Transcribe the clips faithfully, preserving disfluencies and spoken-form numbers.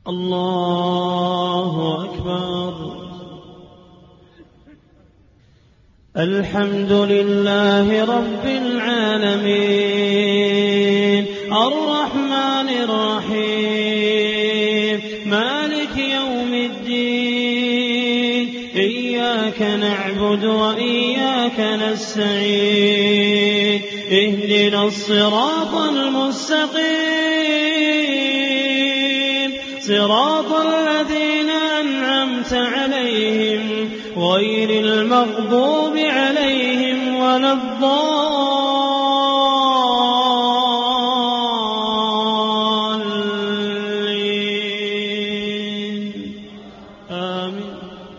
الله أكبر. الحمد لله رب العالمين الرحمن الرحيم مالك يوم الدين إياك نعبد وإياك نستعين اهدنا الصراط المستقيم صراط الذين أنعمت عليهم غير المغضوب عليهم ولا الضالين آمين.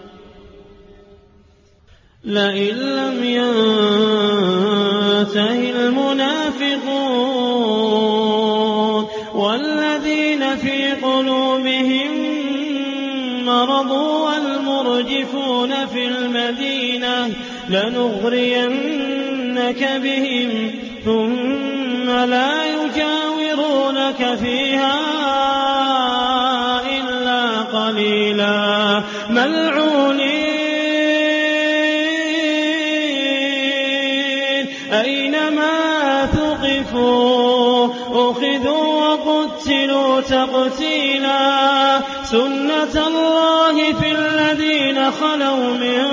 لئن لم ينته المنافقون والذين في قلوبهم مرض والمرجفون في المدينة لنغرينك بهم ثم لا يجاورونك فيها إلا قليلا ملعونين أينما ثقفوا أخذوا وقتلوا تقتيلا سنة الله في الذين خلوا من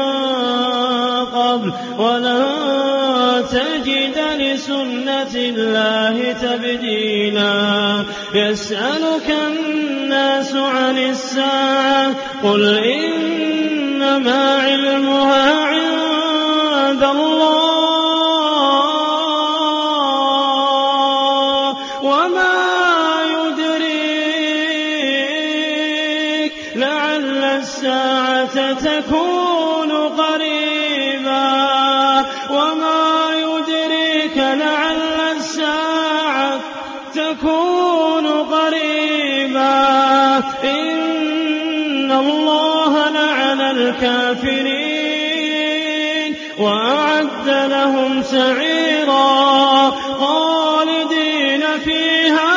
قبل ولن تجد لسنة الله تبديلا. يسألك الناس عن الساعة قل إنما علمها عند الله وما لعل الساعة تكون قريبا وما يدريك لعل الساعة تكون قريبا. إن الله لعن الكافرين وأعد لهم سعيرا خالدين فيها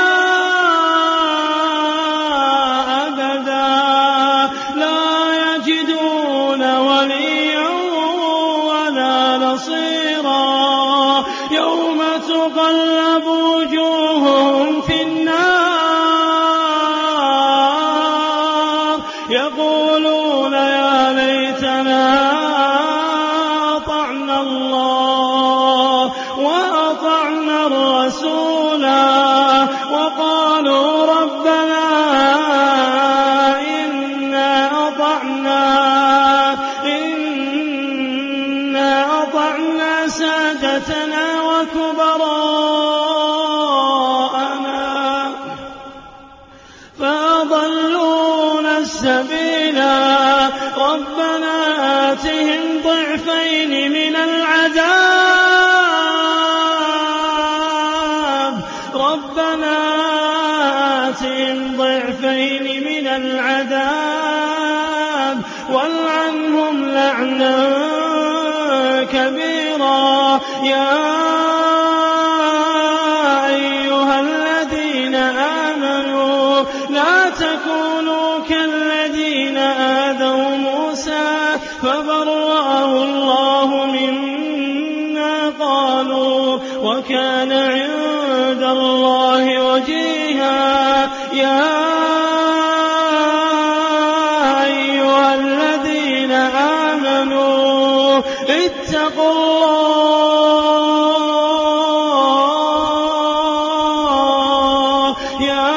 يوم تقلب وجوههم في النار يقولون يا ليتنا أطعنا الله وأطعنا الرسولا وقالوا ربنا إنا أطعنا إنا أطعنا سادتنا وكبراءنا فأضلونا السبيلا ربنا آتهم ضعفين من العذاب ربنا آتهم ضعفين من العذاب والعنهم لعنا كبيرا. يا أيها الذين آمنوا لا تكونوا كالذين آذوا موسى فبرأه الله مما قالوا وكان عند الله وجيها. يا أيها الذين آمنوا اتقوا الله يا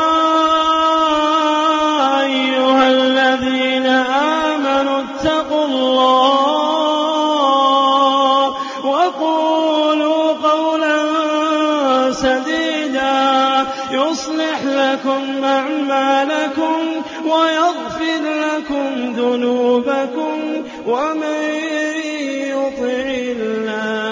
أيها الذين آمنوا اتقوا الله وقولوا قولا سديدا يصلح لكم أعمالكم ويغفر لكم ذنوبكم ومن يطع الله